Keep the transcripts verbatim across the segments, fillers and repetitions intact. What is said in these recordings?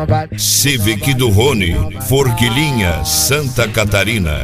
então vai. Civic do Rony, Forquilinha, Santa Catarina.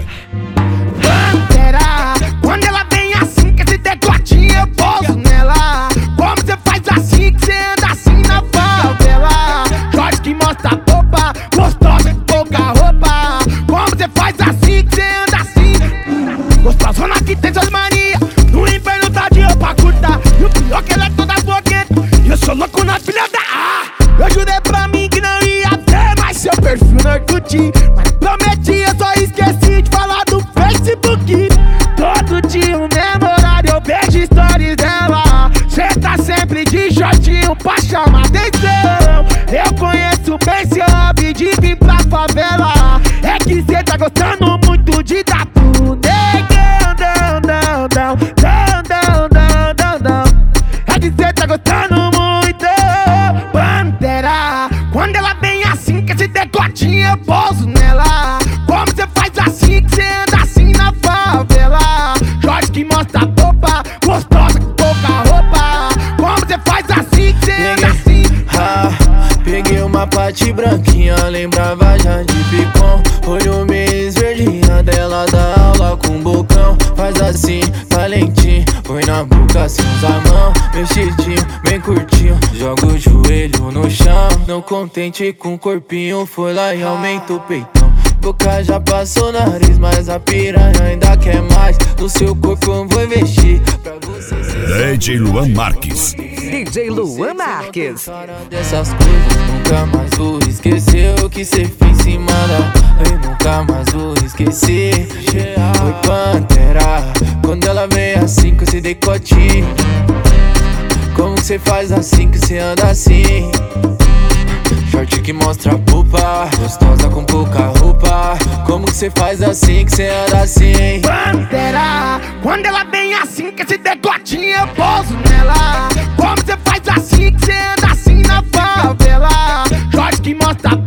Pantera, quando ela vem assim, que esse decotinho eu pouso nela. Como você faz assim, que você anda assim na favela? Jorge que mostra a popa, gostosa com pouca roupa. Como você faz assim, que você anda assim? Gostosona que tem suas manias, no inverno tá de roupa curta. E o pior que ela é toda fogueta, e eu sou louco na filha da A. Eu jurei pra mim que não ia ter mais seu perfil no Orkut, mas prometi, eu só esqueci de falar do Facebook. Todo dia o mesmo horário eu vejo stories dela. Cê tá sempre de shortinho pra chamar atenção. Eu conheço bem seu hobby de vir pra favela. É que cê tá gostando muito de dar pro negão, não, não, não, não, não, não, não, não. É que cê tá gostando muito. Pantera, quando ela vem assim, que esse decotinho eu pouso nela. Como cê faz assim, que cê anda assim na favela? Jorge que mostra a popa, gostosa com pouca roupa. Como cê faz assim, que cê anda assim? Ah, peguei uma pate branquinha, lembrava já de Picon. Olho meio esverdinha dela, dá aula com bocão. Faz assim, talentinho, põe na boca, assim usa a mão. Mexidinho, bem curtinho, joga o joelho no chão. Não contente com o corpinho, foi lá e aumenta o peitão. Boca já passou nariz, mas a piranha ainda quer mais. No seu corpo eu vou investir pra você ser D J Luan Marques. D J Luan Marques. Dessas coisas nunca mais vou esquecer o que cê fez em cima da. Eu nunca mais vou esquecer. Foi Pantera, quando ela vem assim com esse decotinho. Como que cê faz assim, que cê anda assim? Short que mostra a pupa, gostosa com pouca roupa. Como que cê faz assim, que cê anda assim? Pantera, quando ela vem assim, que esse decotinho eu pouso nela. Como cê faz assim, que cê anda assim na favela? Jorge que mostra a